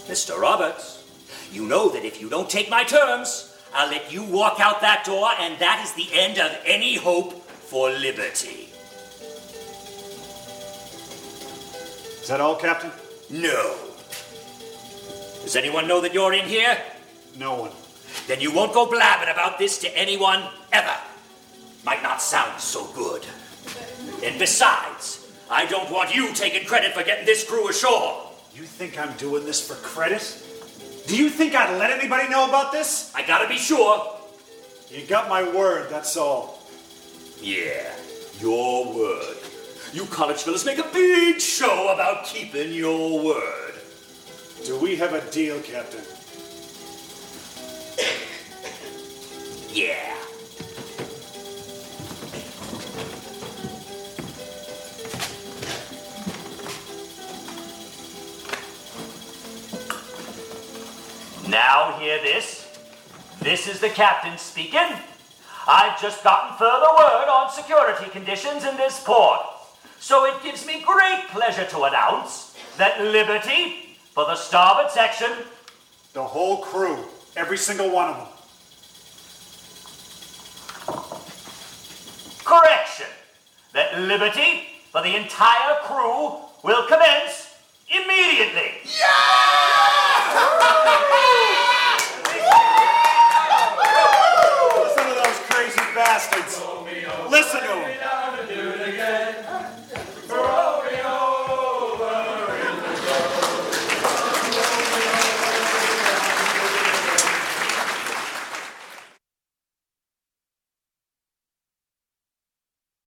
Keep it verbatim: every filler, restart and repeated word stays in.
Mister Roberts, you know that if you don't take my terms, I'll let you walk out that door, and that is the end of any hope for liberty. Is that all, Captain? No. Does anyone know that you're in here? No one. Then you won't go blabbing about this to anyone ever. Might not sound so good. And besides, I don't want you taking credit for getting this crew ashore. You think I'm doing this for credit? Do you think I'd let anybody know about this? I gotta be sure. You got my word, that's all. Yeah, your word. You college fellas make a big show about keeping your word. Do we have a deal, Captain? Yeah. Now hear this. This is the captain speaking. I've just gotten further word on security conditions in this port. So it gives me great pleasure to announce that liberty for the starboard section. The whole crew. Every single one of them. Correction. That liberty for the entire crew will commence immediately. Listen to those crazy bastards. Listen to them.